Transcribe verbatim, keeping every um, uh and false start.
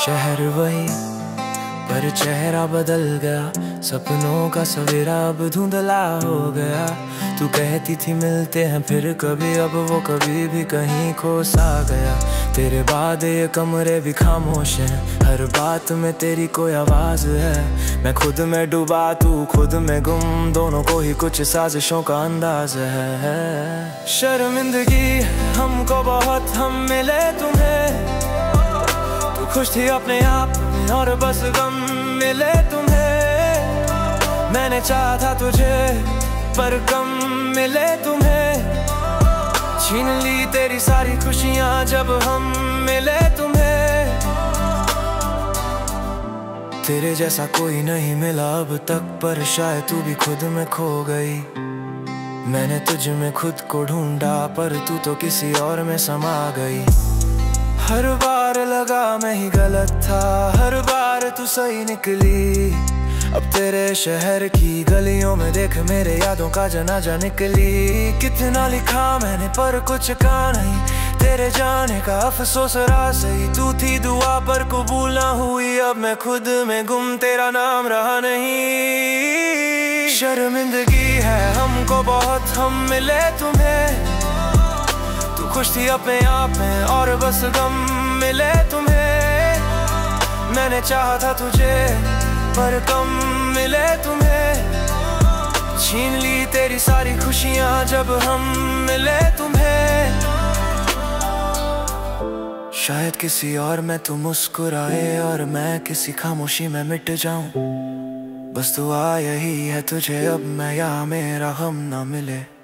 शहर वही पर चेहरा बदल गया, सपनों का सवेरा अब धुंधला हो गया। तू कहती थी मिलते हैं फिर कभी, अब वो कभी भी कहीं खो सा गया। तेरे बाद ये कमरे भी खामोश हैं, हर बात में तेरी कोई आवाज है। मैं खुद में डूबा तू खुद में गुम, दोनों को ही कुछ साजिशों का अंदाज है। शर्मिंदगी हमको बहुत, हम मिले तुम्हें, तू खुश थी अपने आप में और बस गम मिले तुम्हें। मैंने चाहा था तुझे पर कम मिले तुम्हें, छीन ली तेरी सारी खुशियां जब हम मिले तुम्हें। तेरे जैसा कोई नहीं मिला अब तक, पर शायद तू भी खुद में खो गई। मैंने तुझ में खुद को ढूंढा पर तू तो किसी और में समा गई। हर बार लगा मैं ही गलत था, हर बार तू सही निकली। अब तेरे शहर की गलियों में देख मेरे यादों का जनाजा निकली। कितना लिखा मैंने पर कुछ कहा नहीं, तेरे जाने का अफसोस रहा सही। तू थी दुआ पर कबूल ना हुई, अब मैं खुद में गुम, तेरा नाम रहा नहीं। शर्मिंदगी है हमको बहुत, हम मिले तुम्हें, तू खुश थी अपने आप में और बस गम मिले तुम्हें। मैंने चाहा था तुझे पर कम मिले तुम्हें, छीन ली तेरी सारी खुशियां जब हम मिले तुम्हें। शायद किसी और में तू मुस्कुराए और मैं किसी खामोशी में मिट जाऊं। बस दुआ यही है तुझे अब मैं यहाँ, मेरा गम ना मिले।